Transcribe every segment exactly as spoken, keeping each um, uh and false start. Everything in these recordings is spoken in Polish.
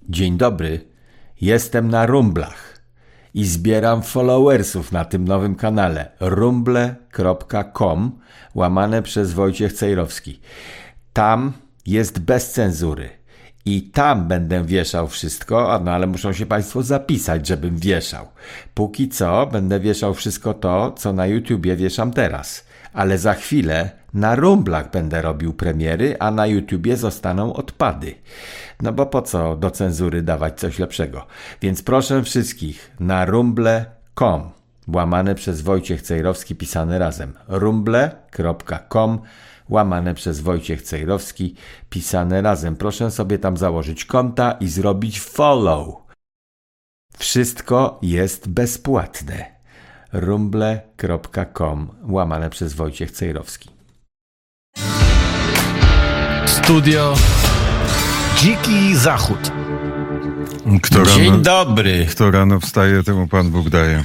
Dzień dobry, jestem na Rumblach i zbieram followersów na tym nowym kanale rumble kropka com łamane przez Wojciech Cejrowski. Tam jest bez cenzury i tam będę wieszał wszystko, no ale muszą się Państwo zapisać, żebym wieszał. Póki co będę wieszał wszystko to, co na YouTubie wieszam teraz, ale za chwilę na Rumblach będę robił premiery, a na YouTubie zostaną odpady. No bo po co do cenzury dawać coś lepszego? Więc proszę wszystkich na rumble kropka com łamane przez Wojciech Cejrowski pisane razem. rumble kropka com łamane przez Wojciech Cejrowski pisane razem. Proszę sobie tam założyć konta i zrobić follow. Wszystko jest bezpłatne. rumble kropka com łamane przez Wojciech Cejrowski. Studio Dziki Zachód. Kto Dzień rano, dobry. Kto rano wstaje, temu Pan Bóg daje.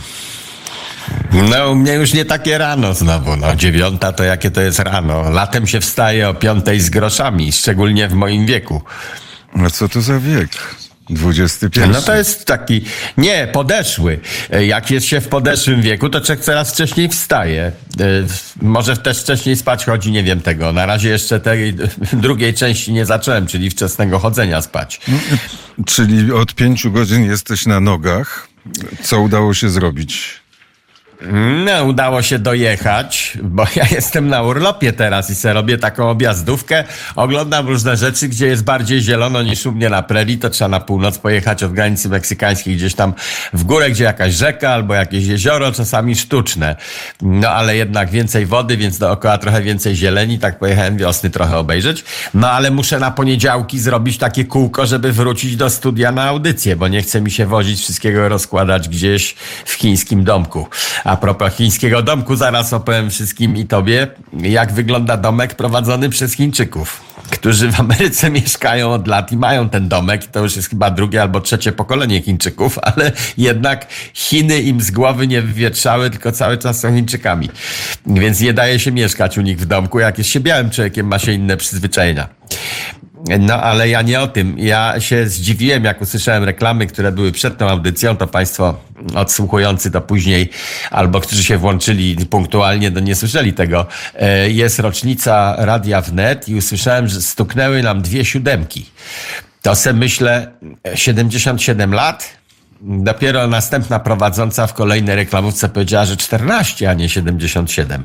No u mnie już nie takie rano znowu, no dziewiąta to jakie to jest rano. Latem się wstaje o piątej z groszami, szczególnie w moim wieku. A co to za wiek? dwudziesty pierwszy. No to jest taki, nie, podeszły. Jak jest się w podeszłym wieku, to człowiek coraz wcześniej wstaje. Może też wcześniej spać chodzi, nie wiem tego. Na razie jeszcze tej drugiej części nie zacząłem, czyli wczesnego chodzenia spać. Czyli od pięciu godzin jesteś na nogach. Co udało się zrobić? No, udało się dojechać, bo ja jestem na urlopie teraz i sobie robię taką objazdówkę. Oglądam różne rzeczy, gdzie jest bardziej zielono niż u mnie na prerii. To trzeba na północ pojechać od granicy meksykańskiej gdzieś tam w górę, gdzie jakaś rzeka albo jakieś jezioro, czasami sztuczne. No, ale jednak więcej wody, więc dookoła trochę więcej zieleni. Tak pojechałem wiosny trochę obejrzeć. No, ale muszę na poniedziałki zrobić takie kółko, żeby wrócić do studia na audycję, bo nie chce mi się wozić wszystkiego, rozkładać gdzieś w chińskim domku. A propos chińskiego domku, zaraz opowiem wszystkim i tobie, jak wygląda domek prowadzony przez Chińczyków, którzy w Ameryce mieszkają od lat i mają ten domek. I to już jest chyba drugie albo trzecie pokolenie Chińczyków, ale jednak Chiny im z głowy nie wywietrzały, tylko cały czas są Chińczykami. Więc nie daje się mieszkać u nich w domku. Jak jest się białym człowiekiem, ma się inne przyzwyczajenia. No, ale ja nie o tym. Ja się zdziwiłem, jak usłyszałem reklamy, które były przed tą audycją, to Państwo odsłuchujący to później, albo którzy się włączyli punktualnie, to nie słyszeli tego. Jest rocznica Radia Wnet i usłyszałem, że stuknęły nam dwie siódemki. To se myślę, siedemdziesiąt siedem lat? Dopiero następna prowadząca w kolejnej reklamówce powiedziała, że czternaście, a nie siedemdziesiąt siedem.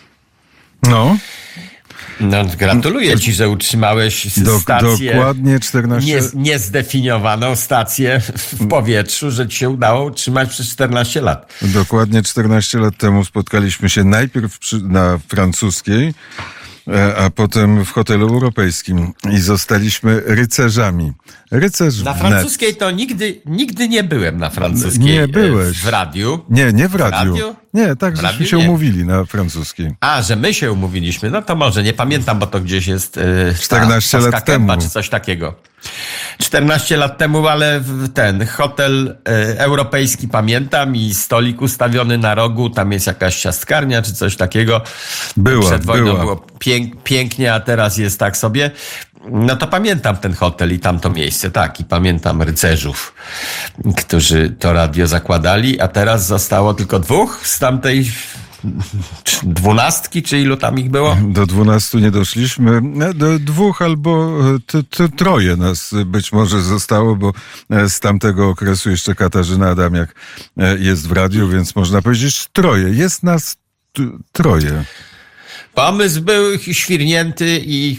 No. No, gratuluję ci, że utrzymałeś Do, stację. Dokładnie czternaście... Nie, niezdefiniowaną stację w powietrzu, że ci się udało utrzymać przez czternaście lat. Dokładnie czternaście lat temu spotkaliśmy się najpierw przy, na Francuskiej, a potem w hotelu europejskim i zostaliśmy rycerzami. Rycerz Na wnet. Francuskiej to nigdy, nigdy nie byłem na Francuskiej. Nie byłeś. W radiu. Nie, nie w radiu. W radiu? Nie, tak, żeśmy radiu się nie. umówili na francuskiej. A, że my się umówiliśmy. No to może, nie pamiętam, bo to gdzieś jest... Yy, czternaście lat Kępa, temu. czy coś takiego. czternaście lat temu, ale ten hotel y, europejski pamiętam i stolik ustawiony na rogu, tam jest jakaś ciastkarnia czy coś takiego. Była, Przed wojną była. było pięk, pięknie, a teraz jest tak sobie. No to pamiętam ten hotel i tamto miejsce, tak, i pamiętam rycerzów, którzy to radio zakładali, a teraz zostało tylko dwóch z tamtej dwunastki, czy ilu tam ich było? Do dwunastu nie doszliśmy. Do dwóch albo t, t, troje nas być może zostało, bo z tamtego okresu jeszcze Katarzyna Adamiak jest w radiu, więc można powiedzieć troje. Jest nas t, troje. Pomysł był świrnięty i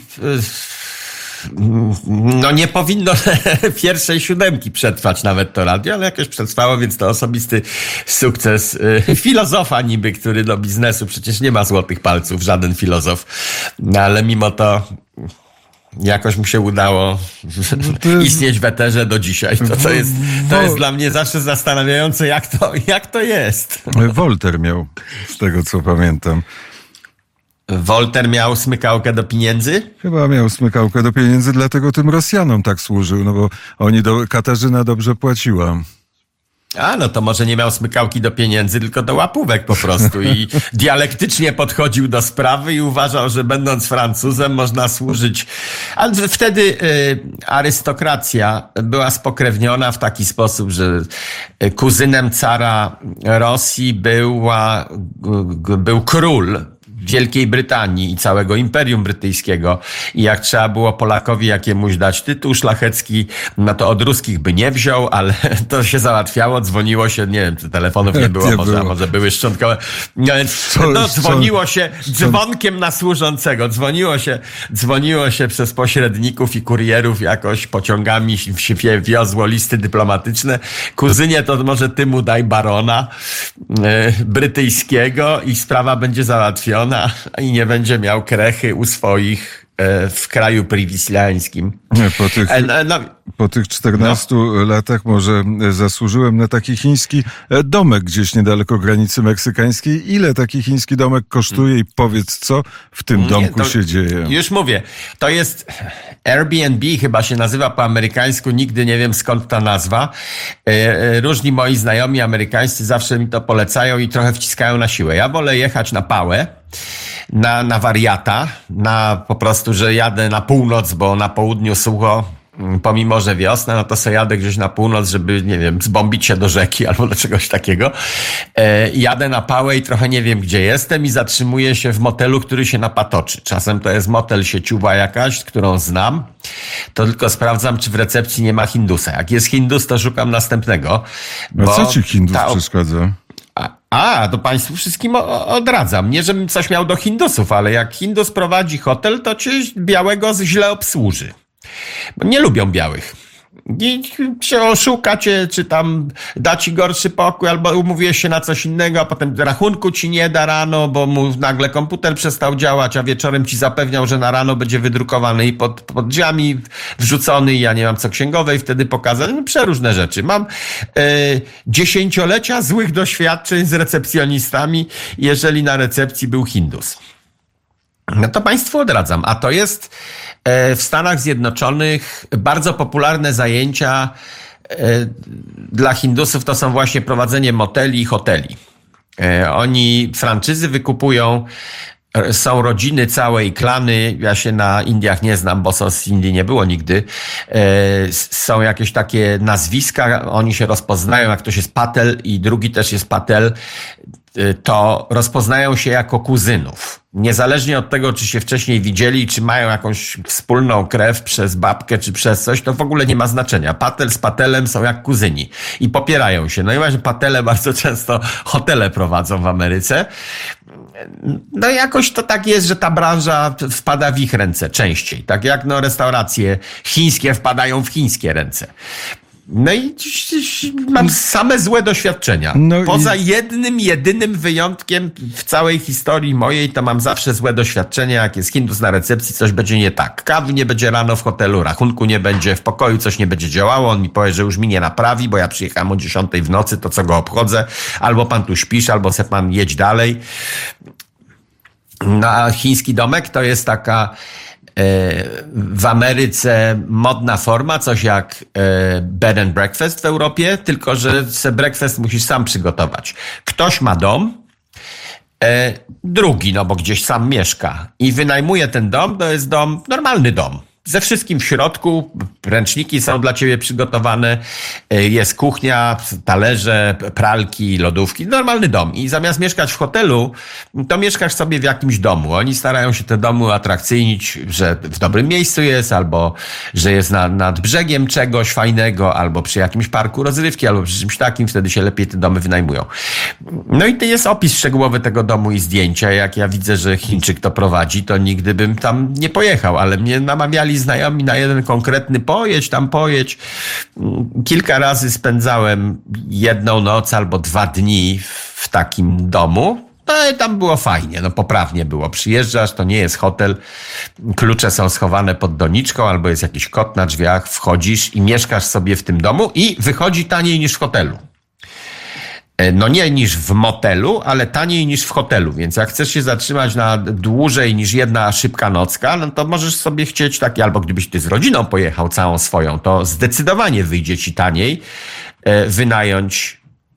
no nie powinno pierwszej siódemki przetrwać nawet to radio, ale jakoś przetrwało, więc to osobisty sukces filozofa niby, który do biznesu przecież nie ma złotych palców, żaden filozof, no ale mimo to jakoś mu się udało istnieć w eterze do dzisiaj. To, to, jest, to jest dla mnie zawsze zastanawiające, jak to, jak to jest. Wolter miał, z tego co pamiętam. Wolter miał smykałkę do pieniędzy? Chyba miał smykałkę do pieniędzy, dlatego tym Rosjanom tak służył, no bo oni do, Katarzyna dobrze płaciła. A, no to może nie miał smykałki do pieniędzy, tylko do łapówek po prostu i dialektycznie podchodził do sprawy i uważał, że będąc Francuzem można służyć. Ale wtedy y, arystokracja była spokrewniona w taki sposób, że kuzynem cara Rosji była, był król Wielkiej Brytanii i całego Imperium Brytyjskiego i jak trzeba było Polakowi jakiemuś dać tytuł szlachecki, no to od ruskich by nie wziął, ale to się załatwiało, dzwoniło się, nie wiem, czy telefonów nie było, nie może, było. może były szczątkowe. No, dzwoniło się dzwonkiem na służącego, dzwoniło się, dzwoniło się przez pośredników i kurierów jakoś pociągami się wiozło listy dyplomatyczne. Kuzynie, to może ty mu daj barona e, brytyjskiego i sprawa będzie załatwiona i nie będzie miał krechy u swoich e, w kraju priwislańskim. Nie, po tych, e, no, po tych czternastu no. latach może zasłużyłem na taki chiński domek gdzieś niedaleko granicy meksykańskiej. Ile taki chiński domek kosztuje i powiedz, co w tym nie, domku się dzieje? Już mówię, to jest Airbnb, chyba się nazywa po amerykańsku, nigdy nie wiem skąd ta nazwa. Różni moi znajomi amerykańscy zawsze mi to polecają i trochę wciskają na siłę. Ja wolę jechać na pałę, na, na wariata, na po prostu, że jadę na północ, bo na południu sucho, pomimo że wiosna, no to sobie jadę gdzieś na północ, żeby, nie wiem, zbombić się do rzeki albo do czegoś takiego. E, jadę na pałę i trochę nie wiem, gdzie jestem i zatrzymuję się w motelu, który się napatoczy. Czasem to jest motel sieciowa jakaś, którą znam. To tylko sprawdzam, czy w recepcji nie ma Hindusa. Jak jest Hindus, to szukam następnego. A co ci Hindus ta... przeszkadza? A, to państwu wszystkim odradzam. Nie, żebym coś miał do Hindusów, ale jak Hindus prowadzi hotel, to cię białego źle obsłuży. Nie lubią białych. I się oszuka cię, czy tam da ci gorszy pokój, albo umówiłeś się na coś innego, a potem rachunku ci nie da rano, bo mu nagle komputer przestał działać, a wieczorem ci zapewniał, że na rano będzie wydrukowany i pod, pod drzwiami wrzucony i ja nie mam co księgowej wtedy pokazać. No, przeróżne rzeczy. Mam e, dziesięciolecia złych doświadczeń z recepcjonistami, jeżeli na recepcji był Hindus. No to państwu odradzam. A to jest w Stanach Zjednoczonych bardzo popularne zajęcia dla Hindusów, to są właśnie prowadzenie moteli i hoteli. Oni franczyzy wykupują, są rodziny całe i klany, ja się na Indiach nie znam, bo z Indii nie było nigdy. Są jakieś takie nazwiska, oni się rozpoznają, jak ktoś jest Patel i drugi też jest Patel, to rozpoznają się jako kuzynów. Niezależnie od tego, czy się wcześniej widzieli, czy mają jakąś wspólną krew przez babkę, czy przez coś, to w ogóle nie ma znaczenia. Patel z Patelem są jak kuzyni i popierają się. No i właśnie Patele bardzo często hotele prowadzą w Ameryce. No jakoś to tak jest, że ta branża wpada w ich ręce częściej. Tak jak no restauracje chińskie wpadają w chińskie ręce. No i mam same złe doświadczenia. No Poza i... jednym, jedynym wyjątkiem w całej historii mojej, to mam zawsze złe doświadczenia. Jak jest Hindus na recepcji, coś będzie nie tak. Kawy nie będzie rano w hotelu, rachunku nie będzie, w pokoju coś nie będzie działało. On mi powie, że już mi nie naprawi, bo ja przyjechałem o dziesiątej w nocy, to co go obchodzę. Albo pan tu śpisz, albo se pan jedź dalej. No a chiński domek to jest taka w Ameryce modna forma, coś jak bed and breakfast w Europie, tylko że se breakfast musisz sam przygotować. Ktoś ma dom, drugi, no bo gdzieś sam mieszka i wynajmuje ten dom, to jest dom, normalny dom. Ze wszystkim w środku, ręczniki są dla ciebie przygotowane, jest kuchnia, talerze, pralki, lodówki, normalny dom. I zamiast mieszkać w hotelu, to mieszkasz sobie w jakimś domu. Oni starają się te domy atrakcyjnić, że w dobrym miejscu jest, albo że jest na, nad brzegiem czegoś fajnego, albo przy jakimś parku rozrywki, albo przy czymś takim, wtedy się lepiej te domy wynajmują. No i to jest opis szczegółowy tego domu i zdjęcia. Jak ja widzę, że Chińczyk to prowadzi, to nigdy bym tam nie pojechał, ale mnie namawiali znajomi na jeden konkretny pojedź, tam pojedź. Kilka razy spędzałem jedną noc albo dwa dni w takim domu. No i tam było fajnie, no poprawnie było. Przyjeżdżasz, to nie jest hotel, klucze są schowane pod doniczką albo jest jakiś kot na drzwiach, wchodzisz i mieszkasz sobie w tym domu i wychodzi taniej niż w hotelu. No nie niż w motelu, ale taniej niż w hotelu, więc jak chcesz się zatrzymać na dłużej niż jedna szybka nocka, no to możesz sobie chcieć taki, albo gdybyś ty z rodziną pojechał całą swoją, to zdecydowanie wyjdzie ci taniej wynająć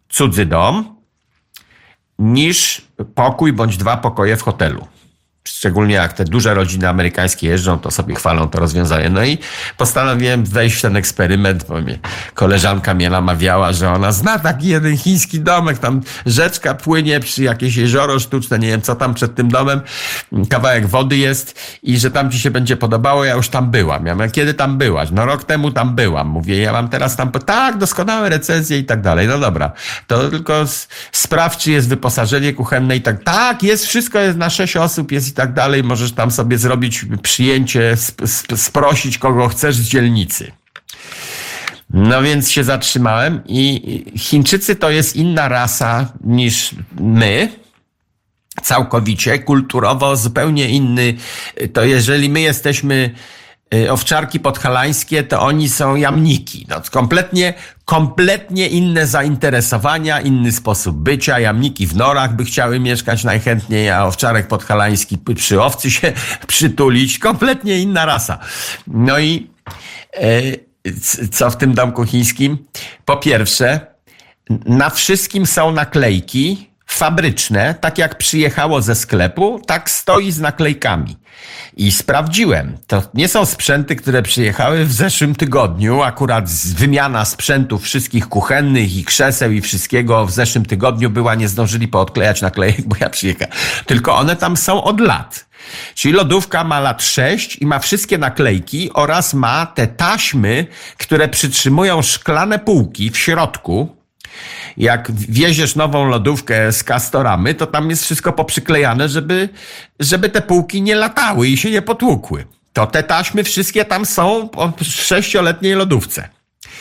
cudzy dom niż pokój bądź dwa pokoje w hotelu. Szczególnie jak te duże rodziny amerykańskie jeżdżą, to sobie chwalą to rozwiązanie. No i postanowiłem wejść w ten eksperyment, bo mnie koleżanka mnie namawiała, że ona zna taki jeden chiński domek, tam rzeczka płynie przy jakieś jezioro sztuczne, nie wiem co tam przed tym domem, kawałek wody jest i że tam ci się będzie podobało, ja już tam byłam. Ja mówię, kiedy tam byłaś? No rok temu tam byłam. Mówię, ja mam teraz tam, tak, doskonałe recenzje i tak dalej. No dobra, to tylko sprawdź, czy jest wyposażenie kuchenne i tak. Tak, jest, wszystko jest na sześć osób, jest i tak dalej, możesz tam sobie zrobić przyjęcie, sp- sp- sprosić kogo chcesz z dzielnicy. No więc się zatrzymałem i Chińczycy to jest inna rasa niż my, całkowicie, kulturowo zupełnie inny. To jeżeli my jesteśmy owczarki podhalańskie, to oni są jamniki. No, kompletnie, kompletnie inne zainteresowania, inny sposób bycia. Jamniki w norach by chciały mieszkać najchętniej, a owczarek podhalański przy owcy się przytulić. Kompletnie inna rasa. No i e, co w tym domku chińskim? Po pierwsze, na wszystkim są naklejki fabryczne, tak jak przyjechało ze sklepu, tak stoi z naklejkami. I sprawdziłem, to nie są sprzęty, które przyjechały w zeszłym tygodniu, akurat wymiana sprzętów wszystkich kuchennych i krzeseł i wszystkiego w zeszłym tygodniu była, nie zdążyli poodklejać naklejek, bo ja przyjechałem. Tylko one tam są od lat. Czyli lodówka ma lat sześć i ma wszystkie naklejki oraz ma te taśmy, które przytrzymują szklane półki w środku. Jak wieziesz nową lodówkę z Castoramy, to tam jest wszystko poprzyklejane, żeby, żeby te półki nie latały i się nie potłukły. To te taśmy wszystkie tam są w sześcioletniej lodówce.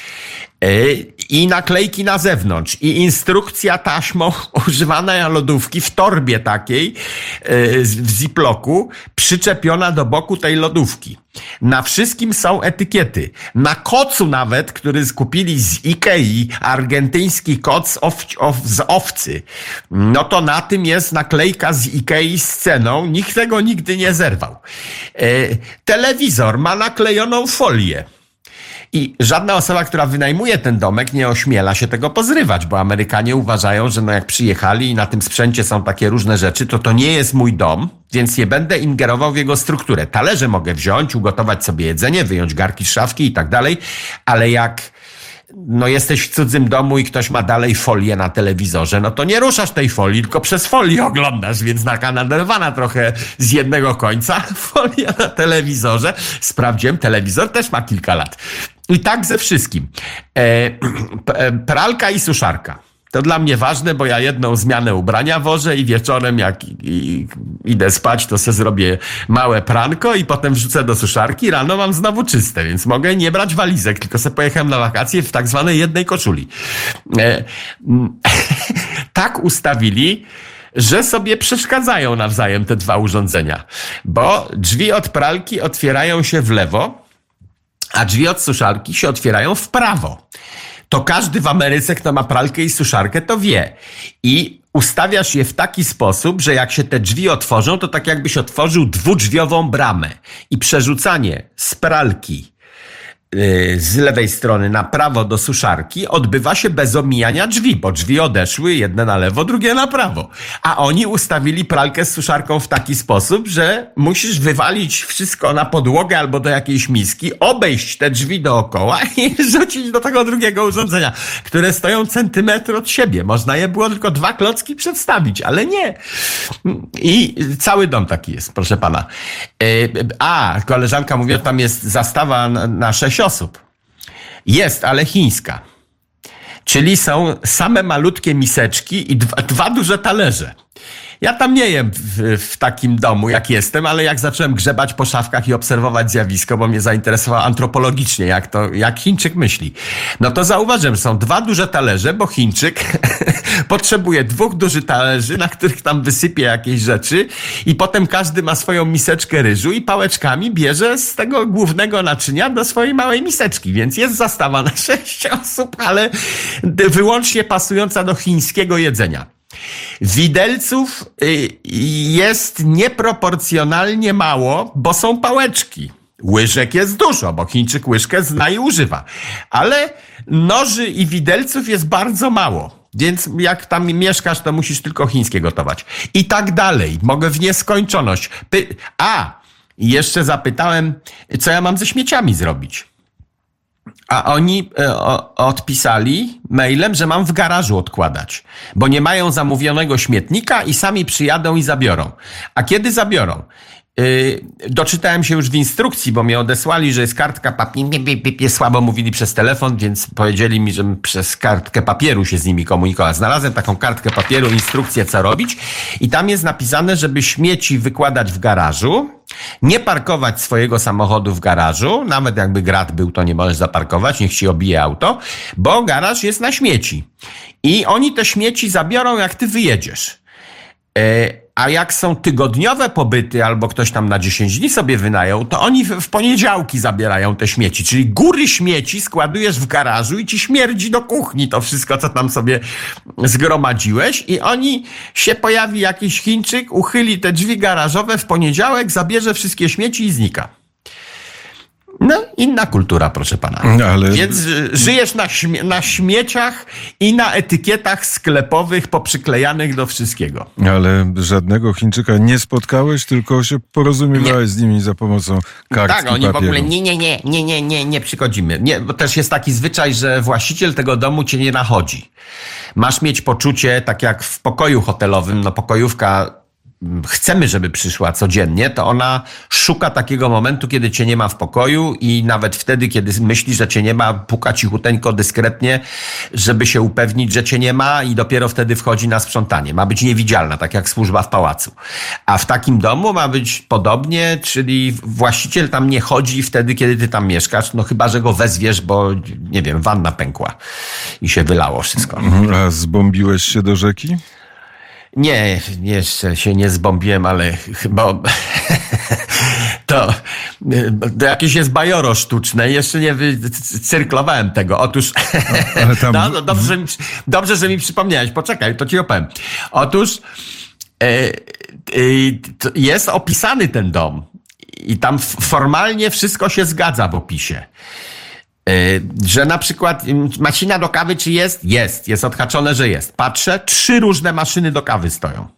I naklejki na zewnątrz, i instrukcja taśmą używania lodówki w torbie takiej, w ziploku, przyczepiona do boku tej lodówki. Na wszystkim są etykiety. Na kocu nawet, który skupili z Ikei, argentyński koc of, of, z owcy, no to na tym jest naklejka z Ikei z ceną. Nikt tego nigdy nie zerwał. E, telewizor ma naklejoną folię. I żadna osoba, która wynajmuje ten domek, nie ośmiela się tego pozrywać, bo Amerykanie uważają, że no jak przyjechali i na tym sprzęcie są takie różne rzeczy, to to nie jest mój dom, więc nie będę ingerował w jego strukturę. Talerze mogę wziąć, ugotować sobie jedzenie, wyjąć garki z szafki i tak dalej, ale jak no jesteś w cudzym domu i ktoś ma dalej folię na telewizorze, no to nie ruszasz tej folii, tylko przez folię oglądasz, więc nakanadowana trochę z jednego końca folia na telewizorze. Sprawdziłem, telewizor też ma kilka lat. I tak ze wszystkim. E, pralka i suszarka. To dla mnie ważne, bo ja jedną zmianę ubrania wożę i wieczorem jak i, i, idę spać, to se zrobię małe pranko i potem wrzucę do suszarki. Rano mam znowu czyste, więc mogę nie brać walizek, tylko se pojechałem na wakacje w tak zwanej jednej koszuli. E, tak ustawili, że sobie przeszkadzają nawzajem te dwa urządzenia, bo drzwi od pralki otwierają się w lewo, a drzwi od suszarki się otwierają w prawo. To każdy w Ameryce, kto ma pralkę i suszarkę, to wie. I ustawiasz je w taki sposób, że jak się te drzwi otworzą, to tak jakbyś otworzył dwudrzwiową bramę. I przerzucanie z pralki z lewej strony na prawo do suszarki odbywa się bez omijania drzwi, bo drzwi odeszły jedne na lewo, drugie na prawo. A oni ustawili pralkę z suszarką w taki sposób, że musisz wywalić wszystko na podłogę albo do jakiejś miski, obejść te drzwi dookoła i rzucić do tego drugiego urządzenia, które stoją centymetr od siebie. Można je było tylko dwa klocki przedstawić, ale nie. I cały dom taki jest, proszę pana. A, koleżanka mówi, że tam jest zastawa na sześć osób. Jest, ale chińska. Czyli są same malutkie miseczki i dwa, dwa duże talerze. Ja tam nie jem w, w takim domu, jak jestem, ale jak zacząłem grzebać po szafkach i obserwować zjawisko, bo mnie zainteresowało antropologicznie, jak to, jak Chińczyk myśli, no to zauważyłem, że są dwa duże talerze, bo Chińczyk potrzebuje dwóch dużych talerzy, na których tam wysypie jakieś rzeczy i potem każdy ma swoją miseczkę ryżu i pałeczkami bierze z tego głównego naczynia do swojej małej miseczki, więc jest zastawa na sześć osób, ale wyłącznie pasująca do chińskiego jedzenia. Widelców jest nieproporcjonalnie mało, bo są pałeczki. Łyżek jest dużo, bo Chińczyk łyżkę zna i używa. Ale noży i widelców jest bardzo mało. Więc jak tam mieszkasz, to musisz tylko chińskie gotować. I tak dalej. Mogę w nieskończoność. Py- A, jeszcze zapytałem, co ja mam ze śmieciami zrobić. A oni e, o, odpisali mailem, że mam w garażu odkładać, bo nie mają zamówionego śmietnika i sami przyjadą i zabiorą. A kiedy zabiorą? Yy, doczytałem się już w instrukcji, bo mnie odesłali, że jest kartka papieru. Słabo mówili przez telefon, więc powiedzieli mi, że przez kartkę papieru się z nimi komunikować. Znalazłem taką kartkę papieru, instrukcję co robić i tam jest napisane, żeby śmieci wykładać w garażu, nie parkować swojego samochodu w garażu, nawet jakby grat był, to nie możesz zaparkować, niech ci obije auto, bo garaż jest na śmieci. I oni te śmieci zabiorą, jak ty wyjedziesz. Yy, A jak są tygodniowe pobyty, albo ktoś tam na dziesięć dni sobie wynajął, to oni w poniedziałki zabierają te śmieci. Czyli góry śmieci składujesz w garażu i ci śmierdzi do kuchni to wszystko, co tam sobie zgromadziłeś. I oni się pojawi jakiś Chińczyk, uchyli te drzwi garażowe w poniedziałek, zabierze wszystkie śmieci i znika. No, inna kultura, proszę pana. Ale... Więc żyjesz na, śmie- na śmieciach i na etykietach sklepowych poprzyklejanych do wszystkiego. Ale żadnego Chińczyka nie spotkałeś, tylko się porozumiewałeś nie. z nimi za pomocą kartki Tak, oni papieru. w ogóle nie, nie, nie, nie, nie, nie, nie przychodzimy. Nie, bo też jest taki zwyczaj, że właściciel tego domu cię nie nachodzi. Masz mieć poczucie, tak jak w pokoju hotelowym, no pokojówka chcemy, żeby przyszła codziennie, to ona szuka takiego momentu, kiedy cię nie ma w pokoju i nawet wtedy, kiedy myśli, że cię nie ma, puka cichuteńko, dyskretnie, żeby się upewnić, że cię nie ma i dopiero wtedy wchodzi na sprzątanie. Ma być niewidzialna, tak jak służba w pałacu. A w takim domu ma być podobnie, czyli właściciel tam nie chodzi wtedy, kiedy ty tam mieszkasz, no chyba, że go wezwiesz, bo nie wiem, wanna pękła i się wylało wszystko. A zbombiłeś się do rzeki? Nie, jeszcze się nie zbombiłem, ale chyba to, to jakieś jest bajoro sztuczne. Jeszcze nie cyrklowałem tego. Otóż ale tam... no, no, dobrze, że mi, dobrze, że mi przypomniałeś. Poczekaj, to ci opowiem. Otóż e, e, jest opisany ten dom i tam formalnie wszystko się zgadza w opisie. Że na przykład maszyna do kawy czy jest? Jest. Jest odhaczone, że jest. Patrzę, trzy różne maszyny do kawy stoją.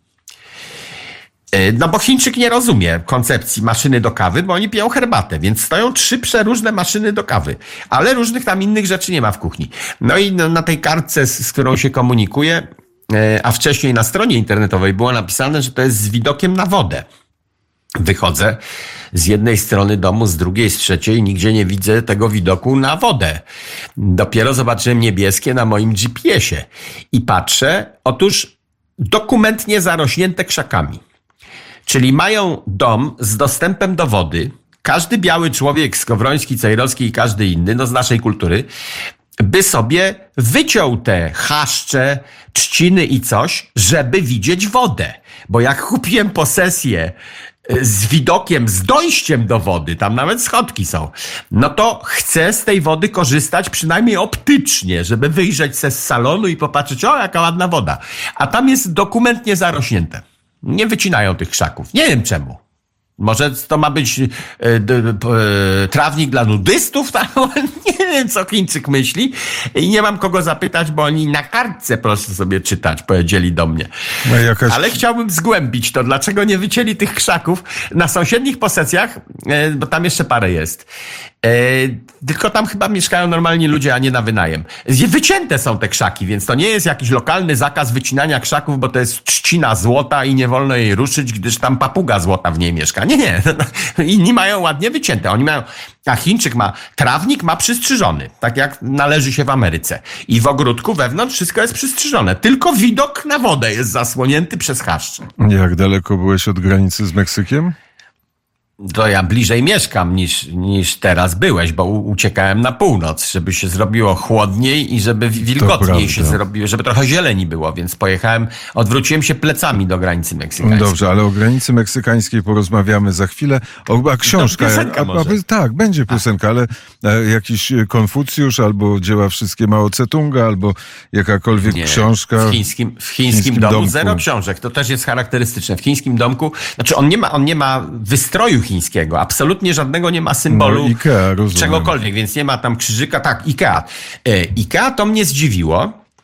No bo Chińczyk nie rozumie koncepcji maszyny do kawy, bo oni piją herbatę, więc stoją trzy przeróżne maszyny do kawy. Ale różnych tam innych rzeczy nie ma w kuchni. No i na tej kartce, z którą się komunikuje, a wcześniej na stronie internetowej było napisane, że to jest z widokiem na wodę. Wychodzę z jednej strony domu, z drugiej, z trzeciej, nigdzie nie widzę tego widoku na wodę. Dopiero zobaczyłem niebieskie na moim G P S-ie i patrzę, otóż dokumentnie zarośnięte krzakami. Czyli mają dom z dostępem do wody. Każdy biały człowiek, Skowroński, Cejrowski i każdy inny, no z naszej kultury, by sobie wyciął te chaszcze, trzciny i coś, żeby widzieć wodę. Bo jak kupiłem posesję z widokiem, z dojściem do wody, tam nawet schodki są, no to chcę z tej wody korzystać przynajmniej optycznie, żeby wyjrzeć se z salonu i popatrzeć, o jaka ładna woda. A tam jest dokumentnie zarośnięte. Nie wycinają tych krzaków. Nie wiem czemu. Może to ma być e, e, trawnik dla nudystów? Tam? Nie wiem, co Chińczyk myśli. I nie mam kogo zapytać, bo oni na kartce proszę sobie czytać, powiedzieli do mnie. No jakaś... Ale chciałbym zgłębić to, dlaczego nie wycięli tych krzaków na sąsiednich posesjach, e, bo tam jeszcze parę jest. E, tylko tam chyba mieszkają normalni ludzie, a nie na wynajem. Wycięte są te krzaki, więc to nie jest jakiś lokalny zakaz wycinania krzaków, bo to jest trzcina złota i nie wolno jej ruszyć, gdyż tam papuga złota w niej mieszka. Nie, nie. Inni mają ładnie wycięte. Oni mają, a Chińczyk ma, trawnik ma przystrzyżony, tak jak należy się w Ameryce. I w ogródku wewnątrz wszystko jest przystrzyżone. Tylko widok na wodę jest zasłonięty przez chaszcze. Jak daleko byłeś od granicy z Meksykiem? To ja bliżej mieszkam niż, niż teraz byłeś, bo u, uciekałem na północ, żeby się zrobiło chłodniej i żeby wilgotniej się zrobiło, żeby trochę zieleni było, więc pojechałem, odwróciłem się plecami do granicy meksykańskiej. Dobrze, ale o granicy meksykańskiej porozmawiamy za chwilę. O, a książka, piosenka a, może. A, tak, będzie piosenka, ale e, jakiś Konfucjusz, albo dzieła wszystkie Mao Tse-tunga, albo jakakolwiek Nie, książka. W chińskim, w chińskim, chińskim domu domku. Zero książek, to też jest charakterystyczne. W chińskim domku, znaczy on nie ma, on nie ma wystroju chińskiego. Absolutnie żadnego nie ma symbolu no, Ikea, rozumiem. Czegokolwiek, więc nie ma tam krzyżyka. Tak, Ikea. E, Ikea to mnie zdziwiło,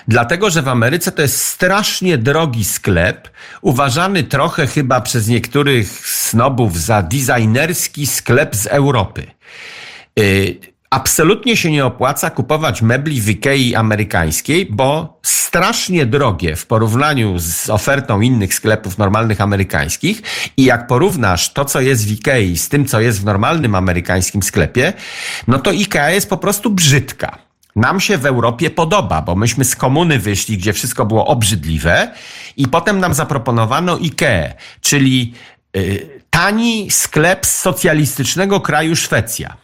Dlatego, że w Ameryce to jest strasznie drogi sklep, uważany trochę chyba przez niektórych snobów za designerski sklep z Europy. Yy, Absolutnie się nie opłaca kupować mebli w Ikei amerykańskiej, bo strasznie drogie w porównaniu z ofertą innych sklepów normalnych amerykańskich i jak porównasz to, co jest w Ikei z tym, co jest w normalnym amerykańskim sklepie, no to Ikea jest po prostu brzydka. Nam się w Europie podoba, bo myśmy z komuny wyszli, gdzie wszystko było obrzydliwe i potem nam zaproponowano Ikeę, czyli yy, tani sklep z socjalistycznego kraju Szwecja.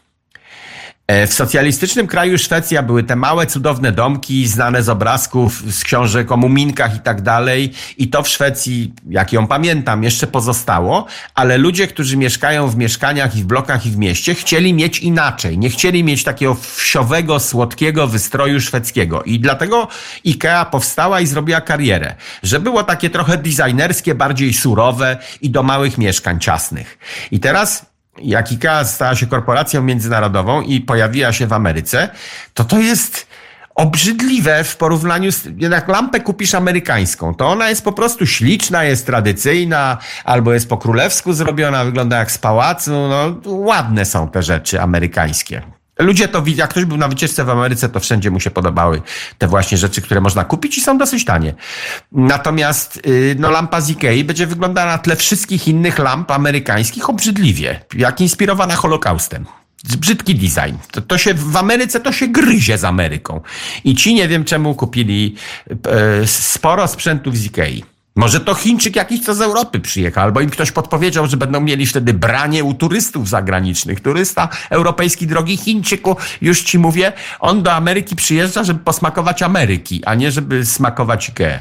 W socjalistycznym kraju Szwecja były te małe, cudowne domki, znane z obrazków, z książek o muminkach i tak dalej. I to w Szwecji, jak ją pamiętam, jeszcze pozostało, ale ludzie, którzy mieszkają w mieszkaniach i w blokach i w mieście, chcieli mieć inaczej. Nie chcieli mieć takiego wsiowego, słodkiego wystroju szwedzkiego. I dlatego Ikea powstała i zrobiła karierę, że było takie trochę designerskie, bardziej surowe i do małych mieszkań ciasnych. I teraz jak Ikea stała się korporacją międzynarodową i pojawiła się w Ameryce, to to jest obrzydliwe w porównaniu z... Jak lampę kupisz amerykańską, to ona jest po prostu śliczna, jest tradycyjna, albo jest po królewsku zrobiona, wygląda jak z pałacu. No, ładne są te rzeczy amerykańskie. Ludzie to widzą, jak ktoś był na wycieczce w Ameryce, to wszędzie mu się podobały te właśnie rzeczy, które można kupić i są dosyć tanie. Natomiast no, lampa z Ikei będzie wyglądała na tle wszystkich innych lamp amerykańskich obrzydliwie, jak inspirowana Holokaustem. Brzydki design. To, to się w Ameryce to się gryzie z Ameryką. I ci nie wiem czemu kupili e, sporo sprzętów z Ikei. Może to Chińczyk jakiś, co z Europy przyjechał, albo im ktoś podpowiedział, że będą mieli wtedy branie u turystów zagranicznych. Turysta europejski, drogi Chińczyku, już ci mówię, on do Ameryki przyjeżdża, żeby posmakować Ameryki, a nie żeby smakować Ikea.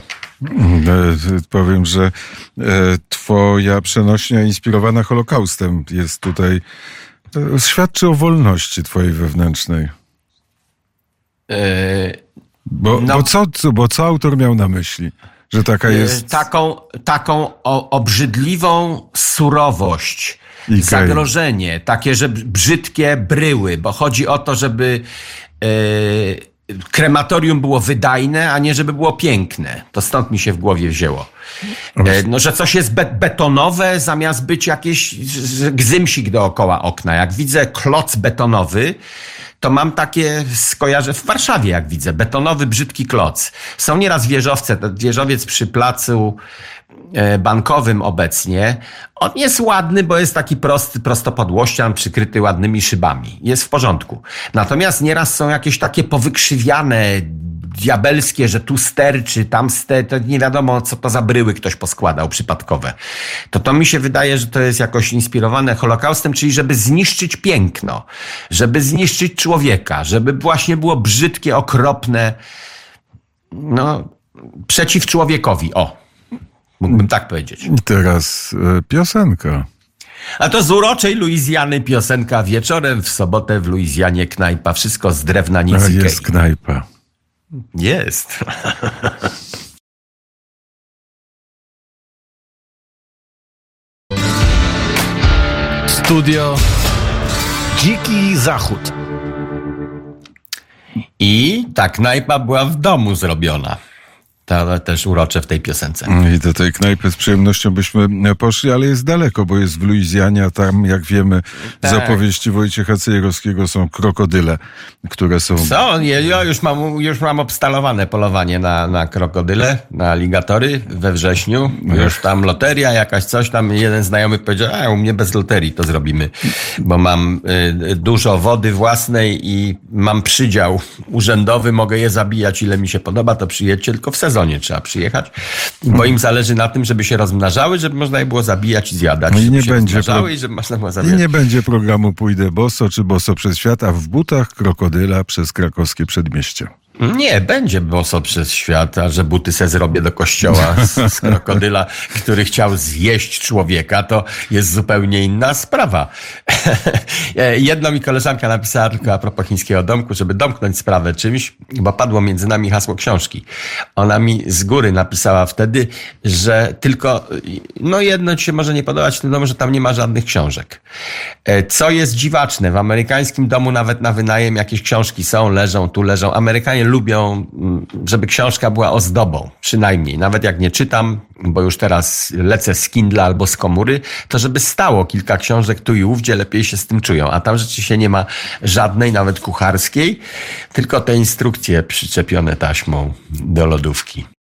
Powiem, że twoja przenośnia inspirowana Holokaustem jest tutaj, świadczy o wolności twojej wewnętrznej. Yy, bo, no, bo, co, bo co autor miał na myśli? Że taka jest... Taką, taką o, obrzydliwą surowość, Ikei. Zagrożenie, takie, że brzydkie bryły, bo chodzi o to, żeby yy, krematorium było wydajne, a nie żeby było piękne. To stąd mi się w głowie wzięło. Yy, no, że coś jest be- betonowe, zamiast być jakieś gzymsik dookoła okna. Jak widzę kloc betonowy, to mam takie skojarzenie w Warszawie, jak widzę, betonowy, brzydki kloc. Są nieraz wieżowce, to wieżowiec przy placu bankowym obecnie. On jest ładny, bo jest taki prosty, prostopodłościan, przykryty ładnymi szybami. Jest w porządku. Natomiast nieraz są jakieś takie powykrzywiane, diabelskie, że tu sterczy, tam ster, to nie wiadomo, co to za bryły ktoś poskładał przypadkowe. To to mi się wydaje, że to jest jakoś inspirowane Holokaustem, czyli żeby zniszczyć piękno, żeby zniszczyć człowieka, żeby właśnie było brzydkie, okropne, no, przeciw człowiekowi. O, mógłbym tak powiedzieć. I teraz e, piosenka. A to z uroczej Luizjany piosenka wieczorem w sobotę w Luizjanie knajpa. Wszystko z drewna, nic Ikei. Jest knajpa. Jest. Studio Dziki Zachód. I ta knajpa była w domu zrobiona. To też urocze w tej piosence. I do tej knajpy z przyjemnością byśmy poszli, ale jest daleko, bo jest w Luizjanie, a tam, jak wiemy, tak. Z opowieści Wojciecha Cejrowskiego są krokodyle, które są... Co? Ja już mam, już mam obstalowane polowanie na, na krokodyle, na aligatory we wrześniu. Już tam loteria jakaś, coś tam. Jeden znajomy powiedział, a u mnie bez loterii to zrobimy, bo mam y, dużo wody własnej i mam przydział urzędowy, mogę je zabijać ile mi się podoba, to przyjedźcie, tylko w sezonie trzeba przyjechać, bo im zależy na tym, żeby się rozmnażały, żeby można je było zabijać i zjadać. I nie, będzie pro... i żeby można było zabijać. I nie będzie programu Pójdę boso czy boso przez świat, a w butach krokodyla przez krakowskie przedmieście. Nie, będzie boso przez świat, a że buty se zrobię do kościoła z, z krokodyla, który chciał zjeść człowieka, to jest zupełnie inna sprawa. Jedno mi koleżanka napisała tylko a propos chińskiego domku, żeby domknąć sprawę czymś, bo padło między nami hasło książki. Ona mi z góry napisała wtedy, że tylko, no jedno ci się może nie podobać w tym domu, że tam nie ma żadnych książek. Co jest dziwaczne, w amerykańskim domu nawet na wynajem jakieś książki są, leżą, tu leżą. Amerykanie lubią, żeby książka była ozdobą, przynajmniej. Nawet jak nie czytam, bo już teraz lecę z Kindle albo z komóry, to żeby stało kilka książek tu i ówdzie, lepiej się z tym czują. A tam rzeczywiście nie ma żadnej, nawet kucharskiej, tylko te instrukcje przyczepione taśmą do lodówki.